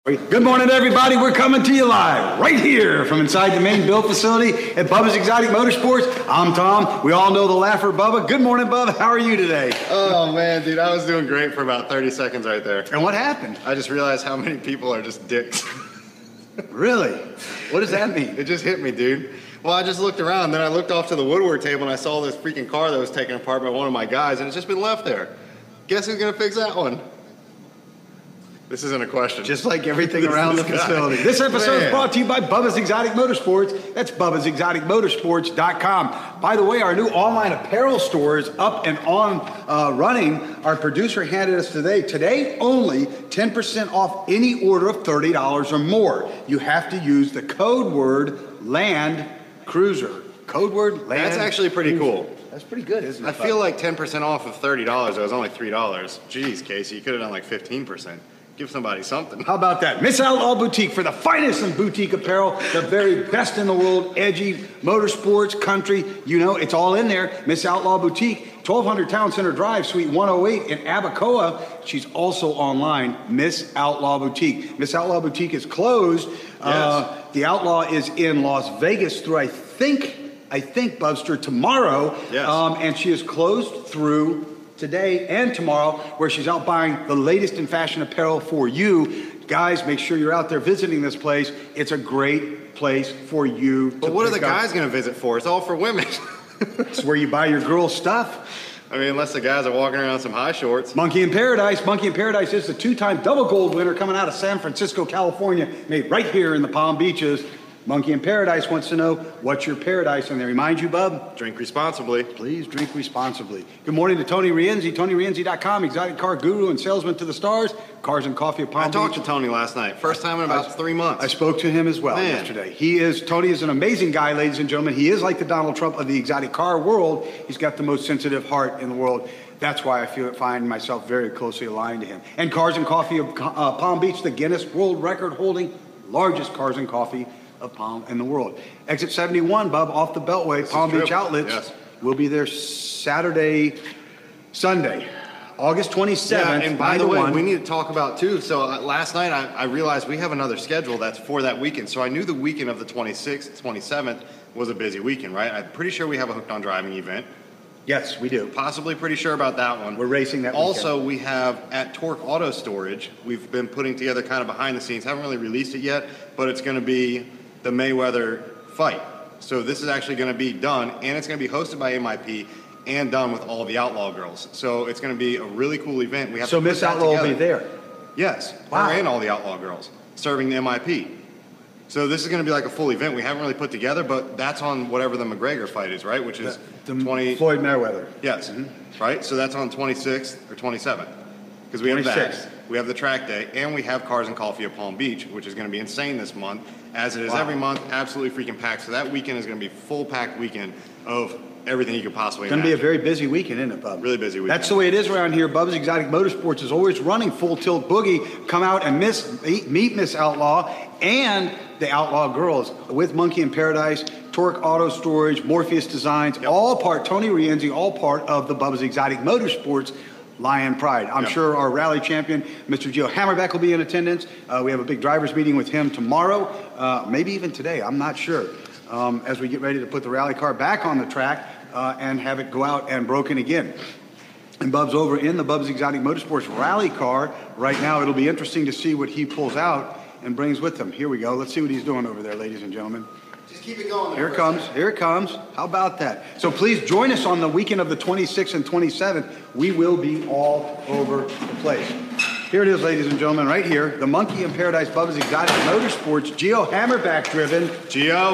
Good morning, everybody. We're coming to you live right here from inside the main build facility at Bubba's Exotic Motorsports. I'm Tom. We all know the laugher, Bubba. Good morning, Bubba. How are you today? Oh, man, dude, I was doing great for about 30 seconds right there. And what happened? I just realized how many people are just dicks. Really? What does that mean? It just hit me, dude. Well, I just looked around, then I looked off to the woodwork table, and I saw this freaking car that was taken apart by one of my guys, and it's just been left there. Guess who's going to fix that one? This isn't a question. Just like everything around the facility. This episode is brought to you by Bubba's Exotic Motorsports. That's Bubba'sExoticMotorsports.com. By the way, our new online apparel store is up and on running. Our producer handed us today only 10% off any order of $30 or more. You have to use the code word Land Cruiser. Code word Land. That's actually pretty cool. That's pretty good, isn't it? I feel like 10% off of $30. That was only $3. Jeez, Casey, you could have done like 15%. Give somebody something. How about that? Miss Outlaw Boutique for the finest in boutique apparel, the very best in the world, edgy, motorsports, country, you know, it's all in there. Miss Outlaw Boutique, 1200 Town Center Drive, Suite 108 in Abacoa. She's also online, Miss Outlaw Boutique. Miss Outlaw Boutique is closed. Yes. The Outlaw is in Las Vegas through, I think, Bubster, tomorrow. Yes. And she is closed through today and tomorrow, where she's out buying the latest in fashion apparel for you. Guys, make sure you're out there visiting this place. It's a great place for you. But what are the guys going to visit for? It's all for women. It's where you buy your girl stuff. I mean, unless the guys are walking around in some high shorts. Monkey in Paradise. Monkey in Paradise is the two-time double gold winner coming out of San Francisco, California, made right here in the Palm Beaches. Monkey in Paradise wants to know, what's your paradise? And they remind you, bub? Drink responsibly. Please drink responsibly. Good morning to Tony Rienzi, TonyRienzi.com, exotic car guru and salesman to the stars, Cars and Coffee of Palm Beach. I talked to Tony last night. First time in about 3 months. I spoke to him as well yesterday. Tony is an amazing guy, ladies and gentlemen. He is like the Donald Trump of the exotic car world. He's got the most sensitive heart in the world. That's why I find myself very closely aligned to him. And Cars and Coffee of Palm Beach, the Guinness World Record holding largest cars and coffee of Palm in the world. Exit 71, Bub, off the Beltway, Palm Beach Outlets. Yes. We'll be there Sunday, August 27th. Yeah, and by the way, we need to talk about, too, so last night I realized we have another schedule that's for that weekend. So I knew the weekend of the 26th, 27th was a busy weekend, right? I'm pretty sure we have a Hooked on Driving event. Yes, we do. Possibly pretty sure about that one. We're racing that Also, we have at Torque Auto Storage, we've been putting together kind of behind the scenes, haven't really released it yet, but it's going to be the Mayweather fight. So this is actually going to be done, and it's going to be hosted by MIP and done with all the Outlaw girls. So it's going to be a really cool event. We have so Miss Outlaw will be there? Yes. Wow. Her and all the Outlaw girls serving the MIP. So this is going to be like a full event we haven't really put together, but that's on whatever the McGregor fight is, right? Which is the Floyd Mayweather. Yes. Mm-hmm. Right? So that's on 26th or 27th. Because we have that. We have the track day, and we have Cars and Coffee of Palm Beach, which is going to be insane this month, as it is every month, absolutely freaking packed. So that weekend is going to be a full-packed weekend of everything you could possibly imagine. It's going to be a very busy weekend, isn't it, Bub? Really busy weekend. That's the way it is around here. Bubba's Exotic Motorsports is always running full tilt boogie. Come out and meet Miss Outlaw and the Outlaw girls with Monkey in Paradise, Torque Auto Storage, Morpheus Designs, all part, Tony Rienzi, all part of the Bubba's Exotic Motorsports Lion Pride. I'm sure our rally champion, Mr. Gio Hammerbeck, will be in attendance. We have a big drivers meeting with him tomorrow, maybe even today. I'm not sure. As we get ready to put the rally car back on the track and have it go out and broken again. And Bub's over in the Bubba's Exotic Motorsports rally car right now. It'll be interesting to see what he pulls out and brings with him. Here we go. Let's see what he's doing over there, ladies and gentlemen. Just keep it going. Here it comes. Here it comes. How about that? So please join us on the weekend of the 26th and 27th. We will be all over the place. Here it is, ladies and gentlemen, right here. The Monkey in Paradise Bubba's Exotic Motorsports, Gio Hammerback driven. Gio.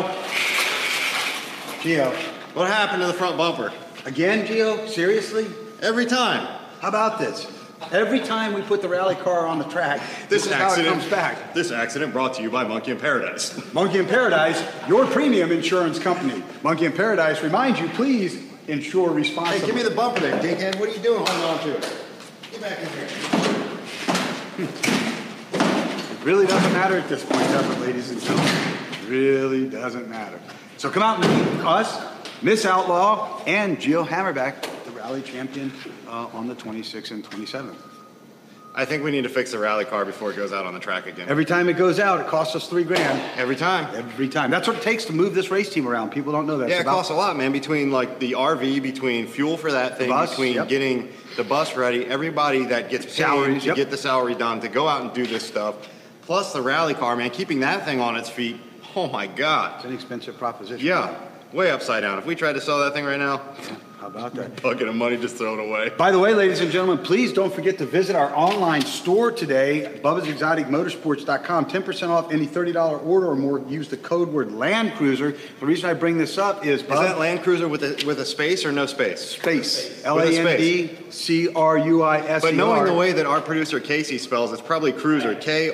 Gio. What happened to the front bumper? Again, Gio? Seriously? Every time. How about this? Every time we put the rally car on the track, this is how it comes back. This accident brought to you by Monkey in Paradise. Monkey in Paradise, your premium insurance company. Monkey in Paradise reminds you, please insure responsibly. Hey, give me the bumper there, dickhead. What are you doing holding on to it? Get back in here. It really doesn't matter at this point, does it, ladies and gentlemen? It really doesn't matter. So come out and meet us, Miss Outlaw, and Gio Hammerback, the rally champion, on the 26th and 27th. I think we need to fix the rally car before it goes out on the track again. Every time it goes out, it costs us $3 grand. Every time. Every time. That's what it takes to move this race team around. People don't know that. Yeah, it costs a lot, man. Between like the RV, between fuel for that thing, bus, between yep. getting the bus ready, everybody that gets paid Salaries, to yep. get the salary done, to go out and do this stuff, plus the rally car, man, keeping that thing on its feet. Oh my God. It's an expensive proposition. Yeah, way upside down. If we tried to sell that thing right now, How about that? bucket of money, just throw it away. By the way, ladies and gentlemen, please don't forget to visit our online store today, Bubba'sExoticMotorsports.com. 10% off any $30 order or more. Use the code word Land Cruiser. The reason I bring this up is, Is that Land Cruiser with a space or no space? Space. With a space. LANDCRUISER. But knowing the way that our producer Casey spells, it's probably Cruiser.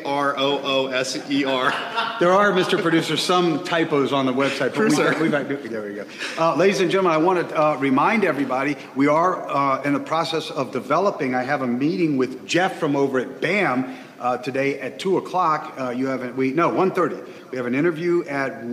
KROOSER. There are, Mr. Producer, some typos on the website. But Cruiser. there we go. Ladies and gentlemen, I want to remind everybody, we are in the process of developing. I have a meeting with Jeff from over at BAM today at 2 o'clock. 1:30. We have an interview at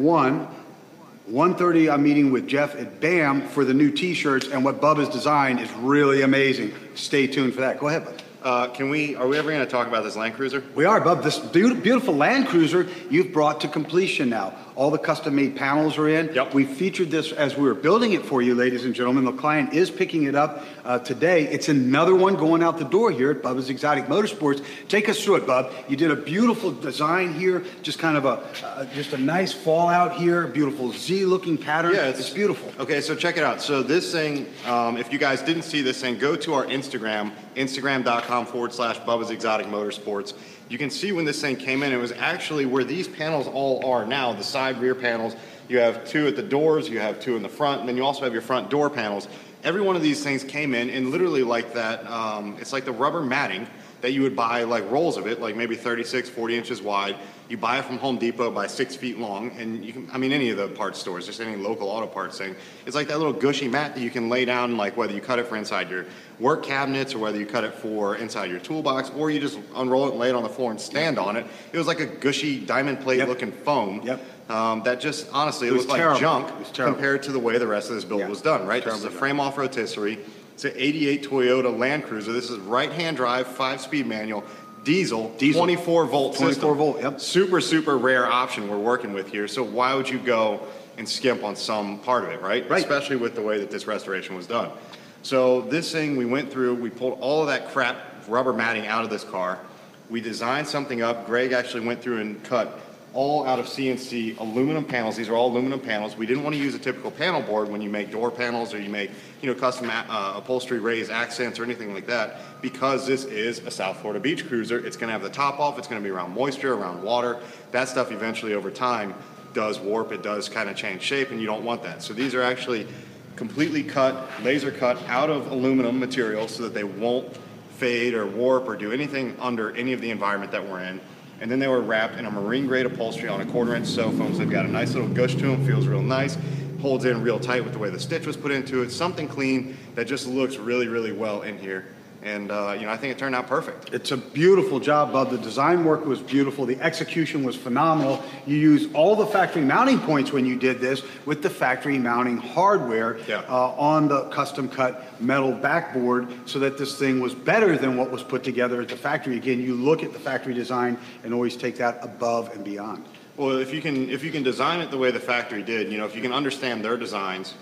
1:30. I'm meeting with Jeff at BAM for the new T-shirts, and what Bubba's designed is really amazing. Stay tuned for that. Go ahead, Bub. Are we ever going to talk about this Land Cruiser? We are, Bub. This beautiful Land Cruiser you've brought to completion now. All the custom-made panels are in. Yep. We featured this as we were building it for you, ladies and gentlemen. The client is picking it up today. It's another one going out the door here at Bubba's Exotic Motorsports. Take us through it, Bub. You did a beautiful design here, just kind of just a nice fallout here, beautiful Z-looking pattern. Yeah, it's beautiful. Okay, so check it out. So this thing, if you guys didn't see this thing, go to our Instagram, instagram.com/Bubba's Exotic Motorsports. You can see when this thing came in, it was actually where these panels all are now, the side rear panels. You have two at the doors, you have two in the front, and then you also have your front door panels. Every one of these things came in, and literally like that, it's like the rubber matting that you would buy, like rolls of it, like maybe 36, 40 inches wide. You buy it from Home Depot by 6 feet long, and you can, any of the parts stores, just any local auto parts thing. It's like that little gushy mat that you can lay down, like whether you cut it for inside your work cabinets or whether you cut it for inside your toolbox, or you just unroll it and lay it on the floor and stand on it. It was like a gushy diamond plate looking foam. Yep. That just, honestly, it was looked like terrible. junk It was terrible. compared to the way the rest of this build was done, right? This is a frame-off rotisserie. It's an 88 Toyota Land Cruiser. This is right-hand drive, 5-speed manual, diesel. 24-volt system. 24-volt, yep. Super, super rare option we're working with here. So why would you go and skimp on some part of it, right? Right. Especially with the way that this restoration was done. So this thing, we went through, we pulled all of that crap rubber matting out of this car. We designed something up. Greg actually went through and cut all out of CNC aluminum panels. These are all aluminum panels. We didn't want to use a typical panel board when you make door panels or you make, custom upholstery raised accents or anything like that, because this is a South Florida beach cruiser. It's going to have the top off. It's going to be around moisture, around water. That stuff eventually over time does warp. It does kind of change shape, and you don't want that. So these are actually completely cut, laser cut out of aluminum material so that they won't fade or warp or do anything under any of the environment that we're in. And then they were wrapped in a marine grade upholstery on a 1/4-inch sew foam, so they've got a nice little gush to them, feels real nice, holds in real tight with the way the stitch was put into it, something clean that just looks really, really well in here. And, I think it turned out perfect. It's a beautiful job, Bub. The design work was beautiful. The execution was phenomenal. You used all the factory mounting points when you did this with the factory mounting hardware on the custom cut metal backboard so that this thing was better than what was put together at the factory. Again, you look at the factory design and always take that above and beyond. Well, if you can design it the way the factory did, if you can understand their designs,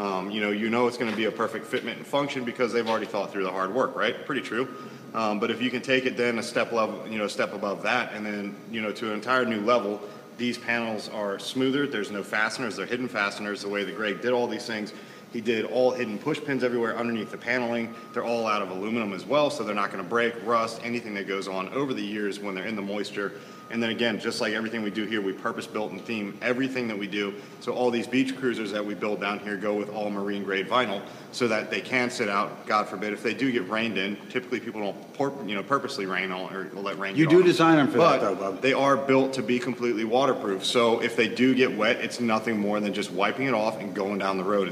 it's going to be a perfect fitment and function because they've already thought through the hard work, right? Pretty true. But if you can take it then a step above that, and then to an entire new level, these panels are smoother. There's no fasteners. They're hidden fasteners. The way that Greg did all these things, he did all hidden push pins everywhere underneath the paneling. They're all out of aluminum as well, so they're not going to break, rust, anything that goes on over the years when they're in the moisture. And then again, just like everything we do here, we purpose-built and theme everything that we do. So all these beach cruisers that we build down here go with all marine-grade vinyl so that they can sit out, God forbid, if they do get rained in. Typically, people don't purposely rain on or let rain You get do on. design them for that, But though, Bub. they are built to be completely waterproof. So if they do get wet, it's nothing more than just wiping it off and going down the road. It's that simple.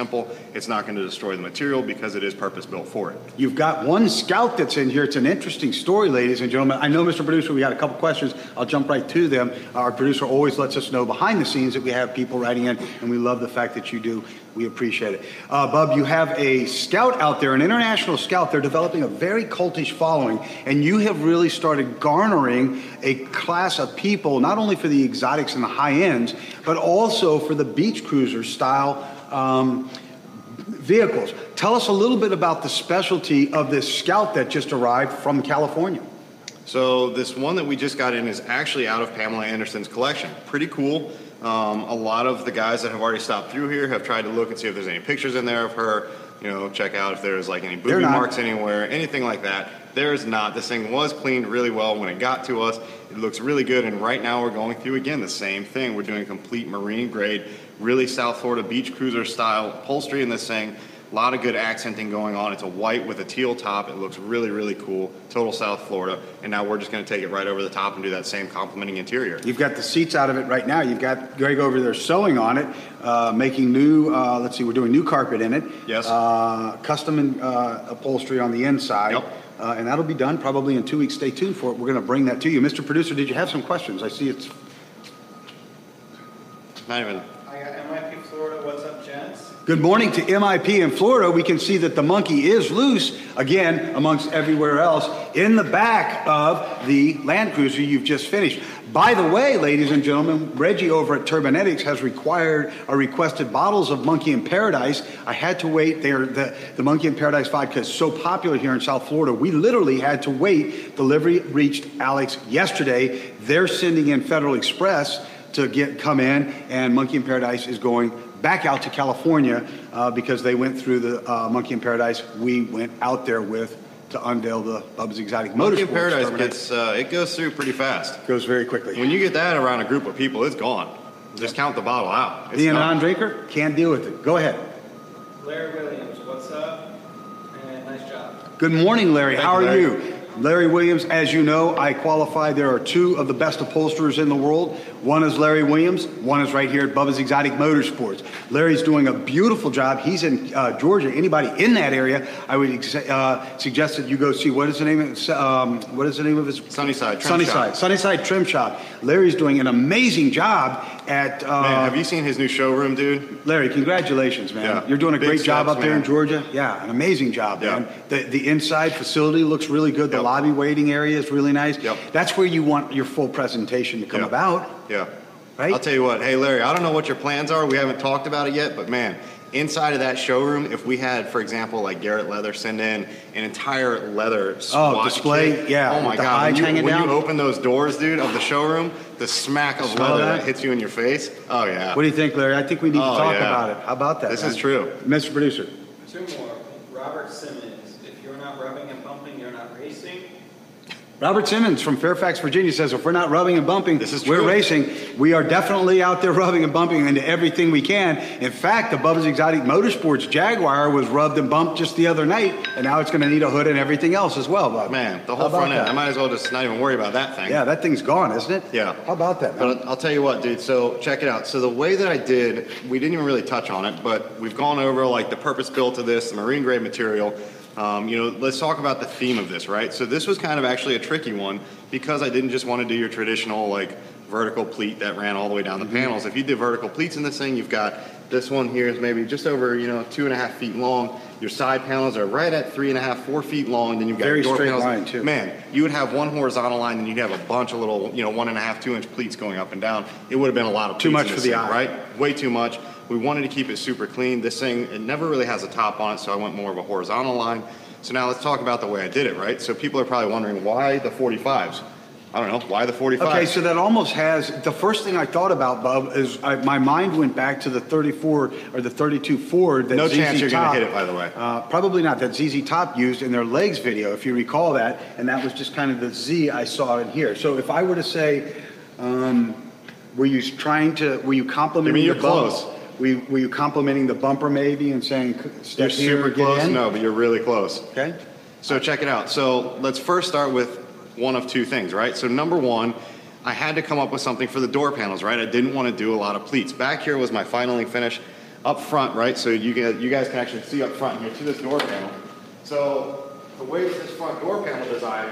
simple. It's not going to destroy the material because it is purpose-built for it. You've got one Scout that's in here. It's an interesting story, ladies and gentlemen. I know, Mr. Producer, we got a couple questions. I'll jump right to them. Our producer always lets us know behind the scenes that we have people writing in, and we love the fact that you do. We appreciate it. Bub, you have a Scout out there, an international Scout. They're developing a very cultish following, and you have really started garnering a class of people, not only for the exotics and the high ends, but also for the beach cruiser style vehicles. Tell us a little bit about the specialty of this Scout that just arrived from California. So this one that we just got in is actually out of Pamela Anderson's collection. Pretty cool. A lot of the guys that have already stopped through here have tried to look and see if there's any pictures in there of her, check out if there's like any booby marks anywhere, anything like that. There is not. This thing was cleaned really well when it got to us. It looks really good, and right now we're going through, again, the same thing. We're doing complete marine grade, really South Florida beach cruiser style upholstery in this thing. A lot of good accenting going on. It's a white with a teal top. It looks really, really cool. Total South Florida. And now we're just going to take it right over the top and do that same complementing interior. You've got the seats out of it right now. You've got Greg over there sewing on it, making new, we're doing new carpet in it. Yes. Custom upholstery on the inside. Yep. And that'll be done probably in 2 weeks. Stay tuned for it. We're going to bring that to you. Mr. Producer, did you have some questions? I see it's... Not even... I got MIP Florida. What's up, gents? Good morning to MIP in Florida. We can see that the monkey is loose, again, amongst everywhere else, in the back of the Land Cruiser you've just finished. By the way, ladies and gentlemen, Reggie over at Turbonetics has requested bottles of Monkey in Paradise. I had to wait there. The Monkey in Paradise vodka is so popular here in South Florida, we literally had to wait. Delivery reached Alex yesterday. They're sending in Federal Express to come in, and Monkey in Paradise is going back out to California because they went through the Monkey in Paradise we went out there with to unveil the Bubba's Exotic Motorsports. Monkey in Paradise it goes through pretty fast. Goes very quickly. When you get that around a group of people, it's gone. Just count the bottle out. Being a non-drinker, can't deal with it. Go ahead. Larry Williams, what's up? And nice job. Good morning, Larry. How are you, you? Larry Williams, as you know, I qualify. There are two of the best upholsterers in the world. One is Larry Williams. One is right here at Bubba's Exotic Motorsports. Larry's doing a beautiful job. He's in Georgia. Anybody in that area, I would suggest that you go see what is the name of his Sunnyside Trim Shop. Sunnyside Trim Shop. Larry's doing an amazing job at. Man, have you seen his new showroom, dude? Larry, congratulations, man. Yeah. You're doing a Big great job steps, up there in man. Georgia. Yeah, an amazing job, Yeah. man. The inside facility looks really good. The Yep. lobby waiting area is really nice. Yep. That's where you want your full presentation to come Yeah. about. Yeah. Right? I'll tell you what. Hey, Larry, I don't know what your plans are. We haven't talked about it yet, but man, inside of that showroom, if we had, for example, like Garrett Leather send in an entire leather swatch display, kit, yeah, oh my with the God, hides hanging when down. you open those doors, dude, of the showroom, the smack of Smell leather that? that hits you in your face. Oh yeah. What do you think, Larry? I think we need to talk yeah. about it. How about that? This man? is true. Mr. Producer. Two more. Robert Simmons, if you're not rubbing and bumping, you're not racing. Robert Simmons from Fairfax, Virginia says, if we're not rubbing and bumping, This is we're true. racing. We are definitely out there rubbing and bumping into everything we can. In fact, the Bubba's Exotic Motorsports Jaguar was rubbed and bumped just the other night, and now it's going to need a hood and everything else as well, Bub. Man, the How whole about front end. that? I might as well just not even worry about that thing. Yeah, that thing's gone, isn't it? Yeah. How about that, man? But I'll tell you what, dude. So check it out. So the way that I did, we didn't even really touch on it, but we've gone over like the purpose built of this, the marine grade material. Let's talk about the theme of this, right? So this was kind of actually a tricky one because I didn't just want to do your traditional like vertical pleat that ran all the way down the panels. If you did vertical pleats in this thing, you've got this one here is maybe just over 2.5 feet long. Your side panels are right at 3.5, 4 feet long. Then you've got Very your door straight panels. line, too. Man, you would have one horizontal line, and you'd have a bunch of little 1.5, 2 inch pleats going up and down. It would have been a lot of Too pleats much in for this the thing, eye. right? Way too much. We wanted to keep it super clean. This thing, it never really has a top on it, so I went more of a horizontal line. So now let's talk about the way I did it, right? So people are probably wondering, why the 45s? I don't know. Why the 45s? Okay, so that almost has, the first thing I thought about, Bub, is my mind went back to the 34 or the 32 Ford that No ZZ chance you're Top, gonna hit it, by the way. Probably not, that ZZ Top used in their legs video, if you recall that, and that was just kind of the Z I saw in here. So if I were to say, were you complimenting you're the bumper? close. Were you complimenting the bumper maybe and saying, You're step here, super get close. in? No, but you're really close. Okay. So check it out. So let's first start with one of two things, right? So number one, I had to come up with something for the door panels, right? I didn't want to do a lot of pleats. Back here was my finaling finish. up front, right? So you guys can actually see up front here to this door panel. So the way that this front door panel design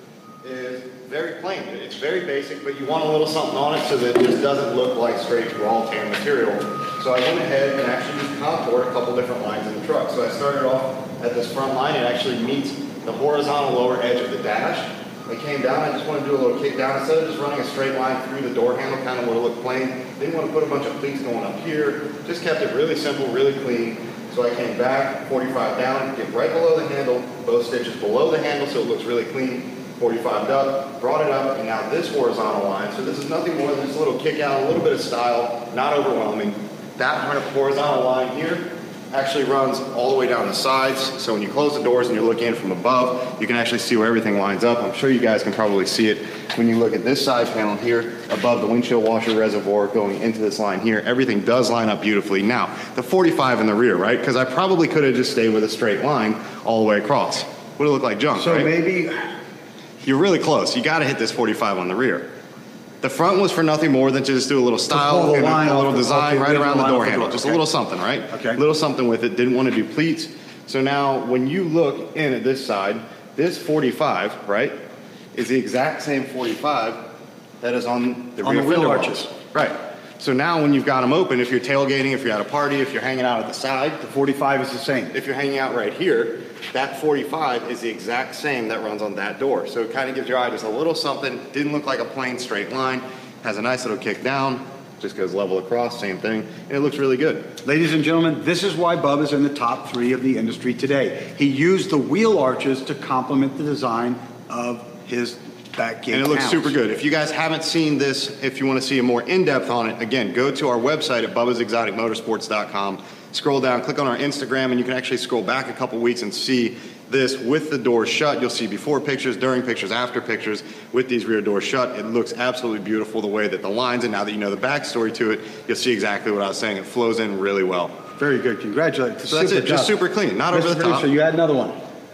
is very plain. It's very basic, but you want a little something on it so that it just doesn't look like straight raw tan material. So I went ahead and actually just contoured a couple different lines in the truck. So I started off at this front line. It actually meets the horizontal lower edge of the dash. I came down, I just want to do a little kick down. Instead of just running a straight line through the door handle, kind of would have looked plain. Didn't want to put a bunch of pleats going up here. Just kept it really simple, really clean. So I came back, 45 down, get right below the handle, both stitches below the handle so it looks really clean. 45 up, brought it up, and now this horizontal line. So this is nothing more than just a little kick out, a little bit of style, not overwhelming. That horizontal line here actually runs all the way down the sides. So when you close the doors and you're looking in from above, you can actually see where everything lines up. I'm sure you guys can probably see it when you look at this side panel here above the windshield washer reservoir going into this line here. Everything does line up beautifully. Now, the 45 in the rear, right? Because I probably could have just stayed with a straight line all the way across. Would have looked like junk, So right? maybe You're really close. You got to hit this 45 on the rear. The front was for nothing more than to just do a little style and a little design right around the door handle. Just a little something, right? Okay. A little something with it. Didn't want to do pleats. So now when you look in at this side, this 45, right, is the exact same 45 that is on the rear wheel fender arches. wells. Right. So now when you've got them open, if you're tailgating, if you're at a party, if you're hanging out at the side, the 45 is the same. if you're hanging out right here, that 45 is the exact same that runs on that door. So it kind of gives your eye just a little something. Didn't look like a plain straight line. Has a nice little kick down. Just goes level across, same thing. And it looks really good. Ladies and gentlemen, this is why Bub is in the top 3 of the industry today. He used the wheel arches to complement the design of his back gate And it looks panels. super good. If you guys haven't seen this, if you want to see a more in-depth on it, again, go to our website at bubbasexoticmotorsports.com. Scroll down, click on our Instagram, and you can actually scroll back a couple weeks and see this with the doors shut. You'll see before pictures, during pictures, after pictures with these rear doors shut. It looks absolutely beautiful the way that the lines, and now that you know the backstory to it, you'll see exactly what I was saying. It flows in really well. Very good. Congratulations. So that's it. Just super clean, not over the top. So you had another one.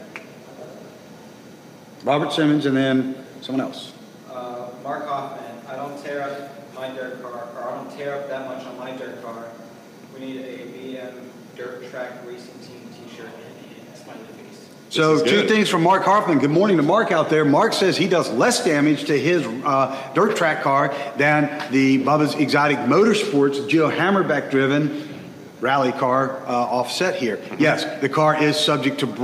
Robert Simmons and then someone else. Mark Hoffman, I don't tear up my dirt car, or I don't tear up that much on my dirt car. We need a BM Dirt Track Racing Team t-shirt and smiley face. So This is two good. things from Mark Hoffman. Good morning to Mark out there. Mark says he does less damage to his dirt track car than the Bubba's Exotic Motorsports Gio Hammerbeck driven rally car offset here. Yes, the car is subject to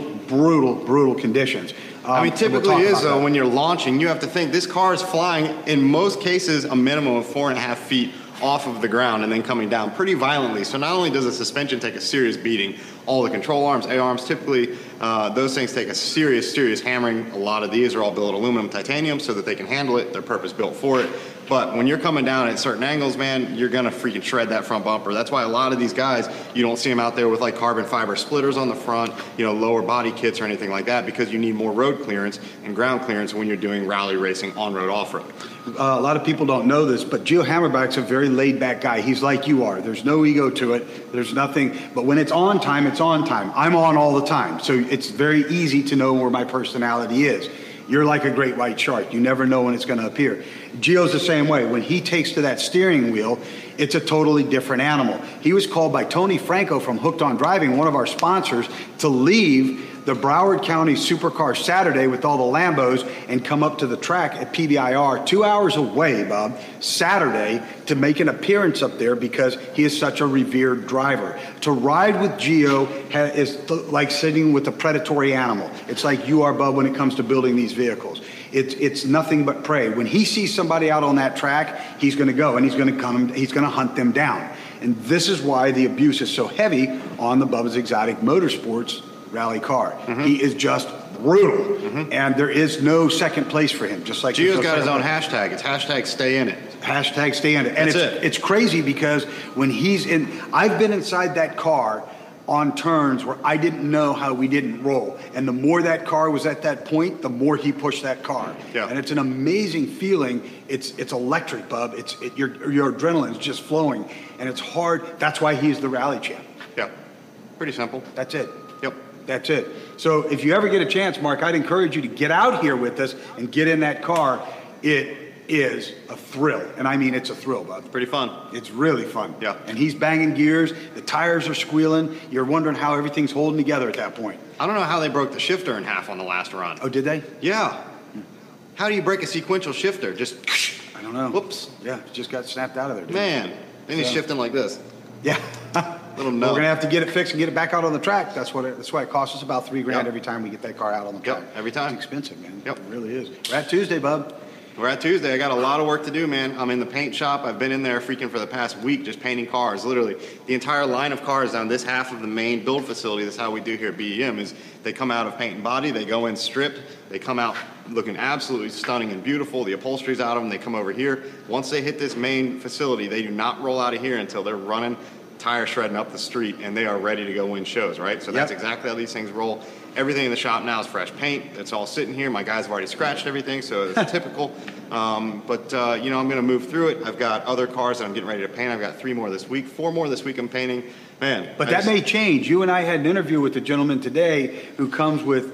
brutal conditions. I mean, and we'll typically talk is, about though, that. when you're launching, you have to think this car is flying, in most cases, a minimum of 4.5 feet off of the ground and then coming down pretty violently. So not only does the suspension take a serious beating, all the control arms, A-arms, typically those things take a serious hammering. A lot of these are all built aluminum titanium so that they can handle it. They're purpose built for it. But when you're coming down at certain angles, man, you're gonna freaking shred that front bumper. That's why a lot of these guys, you don't see them out there with like carbon fiber splitters on the front, lower body kits or anything like that, because you need more road clearance and ground clearance when you're doing rally racing on-road off-road. A lot of people don't know this, but Gio Hammerbeck's a very laid-back guy. He's like you are. There's no ego to it. There's nothing. But when it's on time, it's on time. I'm on all the time. So it's very easy to know where my personality is. You're like a great white shark. You never know when it's going to appear. Gio's the same way. When he takes to that steering wheel, it's a totally different animal. He was called by Tony Franco from Hooked on Driving, one of our sponsors, to leave the Broward County Supercar Saturday with all the Lambos and come up to the track at PBIR 2 hours away, Bob, Saturday, to make an appearance up there because he is such a revered driver. To ride with Gio is like sitting with a predatory animal. It's like you are, Bob, when it comes to building these vehicles. It's nothing but prey. When he sees somebody out on that track, he's going to go and he's going to hunt them down. And this is why the abuse is so heavy on the Bubba's Exotic Motorsports rally car. Mm-hmm. He is just brutal, and there is no second place for him. Just like Gio's got his own hashtag. It's hashtag stay in it. Hashtag stay in it. And That's it. it's crazy because when he's in, I've been inside that car on turns where I didn't know how we didn't roll. And the more that car was at that point, the more he pushed that car. Yeah. And it's an amazing feeling. It's electric, Bub. Your adrenaline's just flowing, and it's hard. That's why he's the rally champ. Yeah. Pretty simple. That's it. Yep. That's it. So if you ever get a chance, Mark, I'd encourage you to get out here with us and get in that car. It is a thrill. And I mean, it's a thrill, bud. Pretty fun. It's really fun. Yeah. And he's banging gears. The tires are squealing. You're wondering how everything's holding together at that point. I don't know how they broke the shifter in half on the last run. Oh, did they? Yeah. How do you break a sequential shifter? Just, I don't know. whoops. Yeah, it just got snapped out of there. Dude. Man. Then he's So- shifting like this. Yeah. Little We're nut. gonna have to get it fixed and get it back out on the track. That's why it costs us about $3 grand Yep. every time we get that car out on the Yep, track. every time. It's expensive, man. Yep. It really is. We're at Tuesday, bub. We're at Tuesday. I got a lot of work to do, man. I'm in the paint shop. I've been in there freaking for the past week just painting cars. Literally, the entire line of cars down this half of the main build facility, that's how we do here at BEM, is they come out of paint and body, they go in stripped, they come out looking absolutely stunning and beautiful. The upholstery's out of them, they come over here. Once they hit this main facility, they do not roll out of here until they're running, tire shredding up the street, and they are ready to go win shows, right? So that's Yep. exactly how these things roll. Everything in the shop now is fresh paint. It's all sitting here. My guys have already scratched everything, so it's typical. But I'm going to move through it. I've got other cars that I'm getting ready to paint. I've got 3 more this week, 4 more this week I'm painting. Man. But that may change. You and I had an interview with a gentleman today who comes with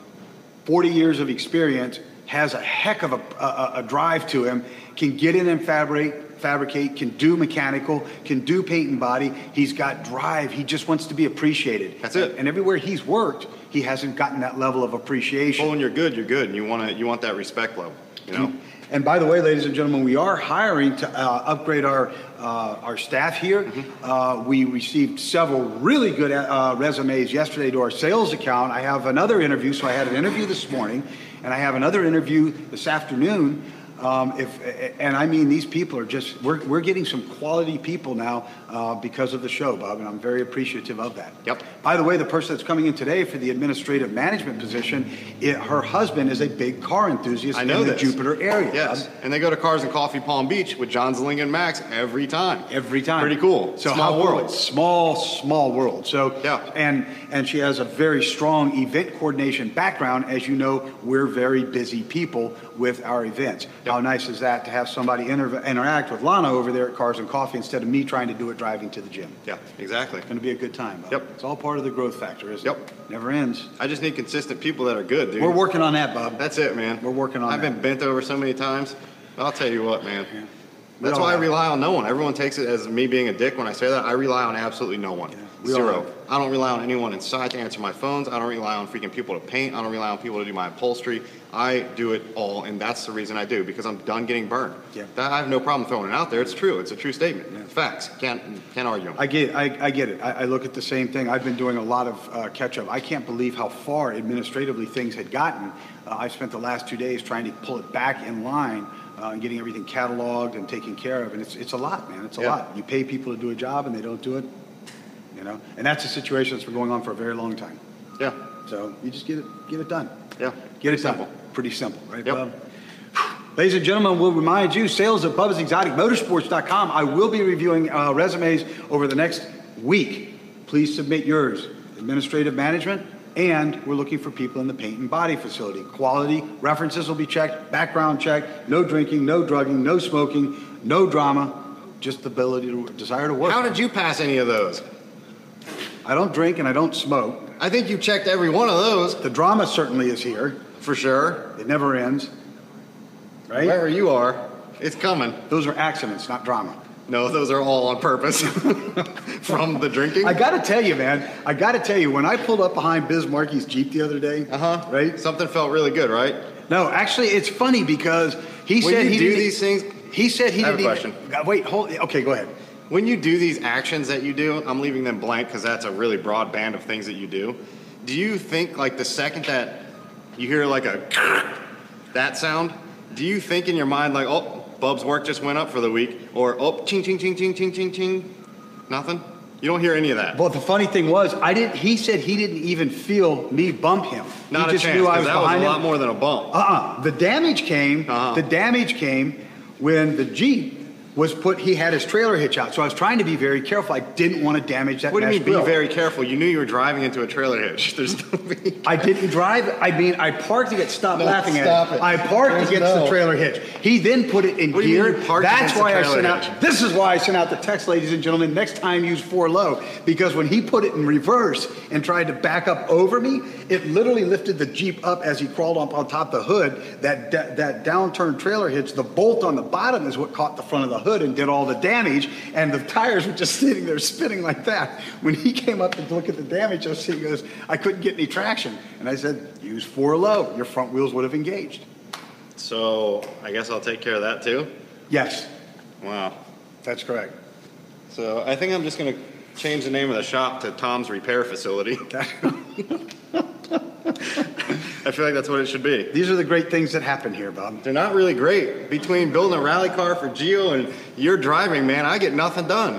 40 years of experience, has a heck of a drive to him, can get in and fabricate, can do mechanical, can do paint and body. He's got drive. He just wants to be appreciated. That's it. And everywhere he's worked, he hasn't gotten that level of appreciation. Well, when you're good, you're good. And you want that respect level, you know? And by the way, ladies and gentlemen, we are hiring to upgrade our staff here. Mm-hmm. We received several really good resumes yesterday to our sales account. I have another interview, so I had an interview this morning, and I have another interview this afternoon. And I mean, these people are just, we're getting some quality people now because of the show, Bob, and I'm very appreciative of that. Yep. By the way, the person that's coming in today for the administrative management position, her husband is a big car enthusiast I know in the this. Jupiter area. Yes. And they go to Cars and Coffee Palm Beach with John Zling and Max every time. Every time. Pretty cool. So Small how cool. world. Small world. So Yeah. and she has a very strong event coordination background. As you know, we're very busy people with our events. Yep. How nice is that to have somebody interact with Lana over there at Cars and Coffee instead of me trying to do it driving to the gym? Yeah, exactly. It's going to be a good time. Bob. Yep. It's all part of the growth factor, isn't Yep. it? Never ends. I just need consistent people that are good, dude. We're working on that, Bob. That's it, man. We're working on I've that. been bent over so many times. I'll tell you what, man. We That's all why I have. rely on no one. Everyone takes it as me being a dick when I say that. I rely on absolutely no one. we all Zero. have. I don't rely on anyone inside to answer my phones. I don't rely on freaking people to paint. I don't rely on people to do my upholstery. I do it all, and that's the reason I do, because I'm done getting burned. Yeah. That, I have no problem throwing it out there. It's true. It's a true statement. Facts. Can't argue them. I get it. I look at the same thing. I've been doing a lot of catch up. I can't believe how far administratively things had gotten. I spent the last 2 days trying to pull it back in line and getting everything cataloged and taken care of. And it's a lot, man. It's a Yeah. lot. You pay people to do a job and they don't do it, And that's a situation that's been going on for a very long time. Yeah. So you just get it done. Yeah. Get it Simple. done. Pretty simple, right, Yep. Bob? Ladies and gentlemen, we'll remind you, sales at Bubba'sExoticMotorsports.com. I will be reviewing resumes over the next week. Please submit yours. Administrative management, and we're looking for people in the paint and body facility. Quality, references will be checked, background check, no drinking, no drugging, no smoking, no drama, just the desire to work. How did you pass any of those? I don't drink and I don't smoke. I think you checked every one of those. The drama certainly is here. For sure. It never ends. Right? Wherever you are, it's coming. Those are accidents, not drama. No, those are all on purpose. From the drinking? I got to tell you, man. When I pulled up behind Biz Markey's Jeep the other day, right? Something felt really good, right? No, actually, it's funny because he When said you he do didn't- these things, He said he I have didn't. a question. Wait, hold. Okay, go ahead. when you do these actions that you do, I'm leaving them blank because that's a really broad band of things that you do. Do you think like the second that you hear like that sound, do you think in your mind like, oh, Bub's work just went up for the week, or oh, ching ching ching ching ching ching ching? Nothing? You don't hear any of that. Well, the funny thing was, he said he didn't even feel me bump him. Not he a just chance, knew I because was that was behind a him. lot more than a bump. The damage came. Uh-huh. The damage came when the Jeep he had his trailer hitch out. So I was trying to be very careful. I didn't want to damage that What do you mesh mean, be grill. very careful? You knew you were driving into a trailer hitch. There's no I didn't drive. I mean, I parked to get stopped No, laughing stop at it. I parked There's against the no- trailer hitch. He then put it in What do you gear. mean you parked That's against the why I trailer sent out. hitch? This is why I sent out the text, ladies and gentlemen. Next time, use 4 low, because when he put it in reverse and tried to back up over me, it literally lifted the Jeep up as he crawled up on top of the hood. That downturned trailer hitch, the bolt on the bottom is what caught the front of the hood and did all the damage, and the tires were just sitting there spinning like that. When he came up to look at the damage, he goes, I couldn't get any traction. And I said, use 4 low. Your front wheels would have engaged. So I guess I'll take care of that too. Yes, Wow. that's correct. So I think I'm just going to change the name of the shop to Tom's Repair Facility. I feel like that's what it should be. These are the great things that happen here, Bob. They're not really great. Between building a rally car for Gio and your driving, man, I get nothing done.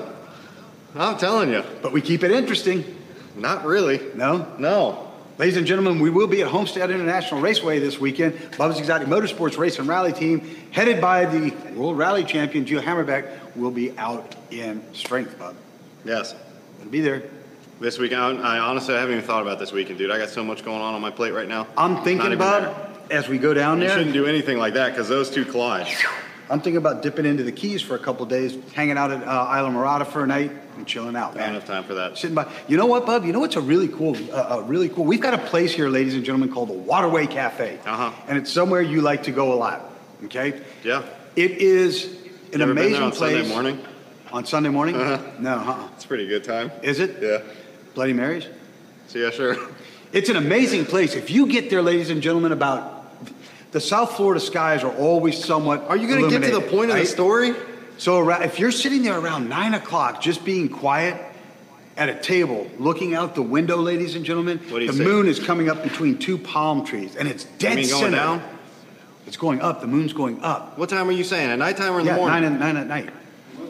I'm telling you. But we keep it interesting. Not really. No? No. Ladies and gentlemen, we will be at Homestead International Raceway this weekend. Bubba's Exotic Motorsports Race and Rally Team, headed by the World Rally Champion, Gio Hammerbeck, will be out in strength, Bub. Yes. We'll be there. This weekend, I honestly haven't even thought about this weekend, dude. I got so much going on my plate right now. I'm Not thinking, even Bob, there. as we go down You there, shouldn't do anything like that because those two collide. I'm thinking about dipping into the Keys for a couple of days, hanging out at Isla Morada for a night and chilling out, I don't man. have time for that. Sitting by. You know what, Bub? You know what's a really cool, we've got a place here, ladies and gentlemen, called the Waterway Cafe. Uh-huh. And it's somewhere you like to go a lot, okay? Yeah. It is an You ever been there amazing on place. Sunday morning? On Sunday morning? Uh-huh. No, It's a pretty good time. Is it? Yeah. Bloody Mary's? So yeah, sure. It's an amazing place. If you get there, ladies and gentlemen, about the South Florida skies are always somewhat Are you going to get to the illuminated, point of the right? story? So if you're sitting there around 9 o'clock, just being quiet at a table, looking out the window, ladies and gentlemen, What do you the see? moon is coming up between 2 palm trees, and it's dead You mean going center. down? It's going up. The moon's going up. What time are you saying? At nighttime or in Yeah, the morning? 9 at night.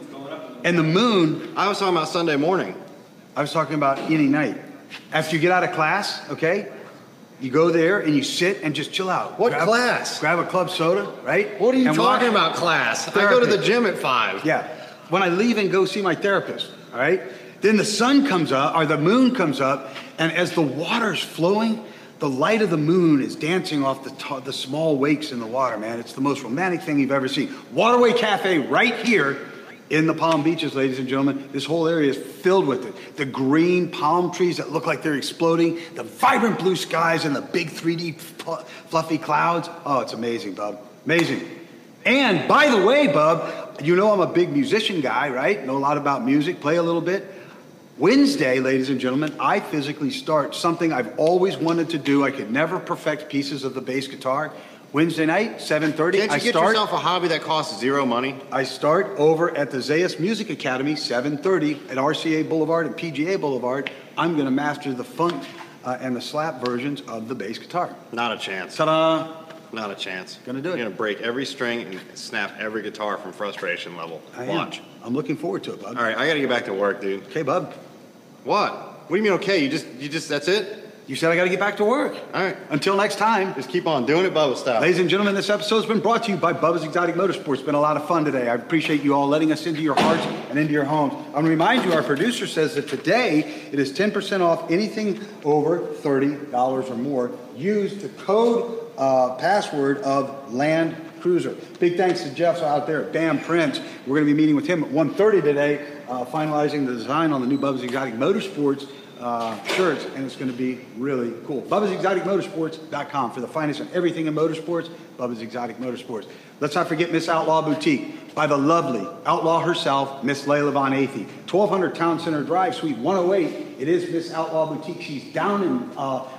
And the moon, I was talking about Sunday morning. I was talking about any night. After you get out of class, okay, you go there and you sit and just chill out. What class? Grab a club soda, right? What are you And talking watch- about, class? I go to the Therapy. gym at 5. Yeah. When I leave and go see my therapist, all right? Then the sun comes up, or the moon comes up, and as the water's flowing, the light of the moon is dancing off the small wakes in the water, man. It's the most romantic thing you've ever seen. Waterway Cafe right here in the Palm Beaches, ladies and gentlemen. This whole area is filled with it. The green palm trees that look like they're exploding, the vibrant blue skies, and the big 3D fluffy clouds. Oh, it's amazing, Bub. Amazing. And by the way, Bub, you know I'm a big musician guy, right? Know a lot about music, play a little bit. Wednesday, ladies and gentlemen, I physically start something I've always wanted to do. I could never perfect pieces of the bass guitar. Wednesday night, 7:30, Can't you get yourself a hobby that costs zero money? I start over at the Zayas Music Academy, 7:30 at RCA Boulevard and PGA Boulevard. I'm going to master the funk and the slap versions of the bass guitar. Not a chance. Ta-da! Not a chance. Gonna do it. You're going to break every string and snap every guitar from frustration level. I am. Watch. I'm looking forward to it, bud. All right, I got to get back to work, dude. Okay, bub. What? What do you mean, okay? You just, that's it? You said I got to get back to work. All right. Until next time. Just keep on doing it, Bubba style. Ladies and gentlemen, this episode has been brought to you by Bubba's Exotic Motorsports. It's been a lot of fun today. I appreciate you all letting us into your hearts and into your homes. I want to remind you, our producer says that today it is 10% off anything over $30 or more. Use the code password of Land Cruiser. Big thanks to Jeff out there at Bam Prince. We're going to be meeting with him at 1:30 today, finalizing the design on the new Bubba's Exotic Motorsports shirts, and it's going to be really cool. Bubba'sExoticMotorsports.com for the finest on everything in motorsports. Bubba's Exotic Motorsports. Let's not forget Miss Outlaw Boutique by the lovely outlaw herself, Miss Layla Von Athey. 1200 Town Center Drive, Suite 108. It is Miss Outlaw Boutique. She's down in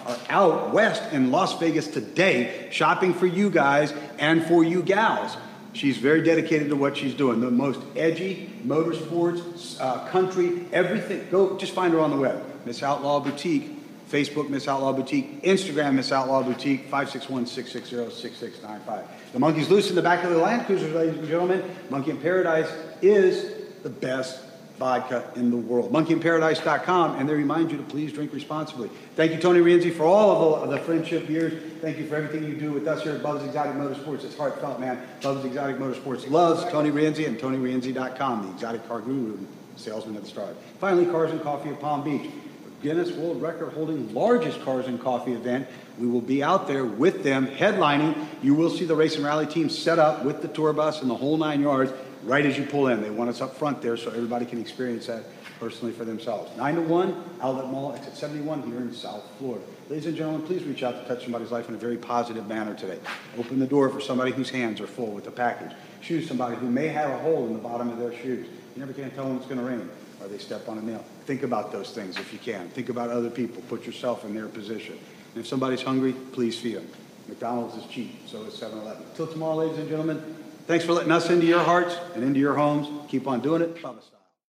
out west in Las Vegas today, shopping for you guys and for you gals. She's very dedicated to what she's doing. The most edgy, motorsports, country, everything. Go, just find her on the web. Miss Outlaw Boutique. Facebook, Miss Outlaw Boutique. Instagram, Miss Outlaw Boutique. 561-660-6695. The monkey's loose in the back of the Land Cruiser, ladies and gentlemen. Monkey in Paradise is the best vodka in the world. MonkeyInParadise.com, and they remind you to please drink responsibly. Thank you, Tony Rienzi, for all of the friendship years. Thank you for everything you do with us here at Bubba's Exotic Motorsports. It's heartfelt, man. Bubba's Exotic Motorsports loves Tony Rienzi and TonyRienzi.com, the exotic car guru and salesman of the stars. Finally, Cars and Coffee of Palm Beach. Guinness World Record holding largest Cars and Coffee event. We will be out there with them headlining. You will see the race and rally team set up with the tour bus and the whole 9 yards right as you pull in. They want us up front there so everybody can experience that personally for themselves. 9 to 1, Outlet Mall, exit 71 here in South Florida. Ladies and gentlemen, please reach out to touch somebody's life in a very positive manner today. Open the door for somebody whose hands are full with a package. Choose somebody who may have a hole in the bottom of their shoes. You never can tell when it's going to rain or they step on a nail. Think about those things if you can. Think about other people. Put yourself in their position. And if somebody's hungry, please feed them. McDonald's is cheap, so is 7-Eleven. Till tomorrow, ladies and gentlemen, thanks for letting us into your hearts and into your homes. Keep on doing it. Bubba style.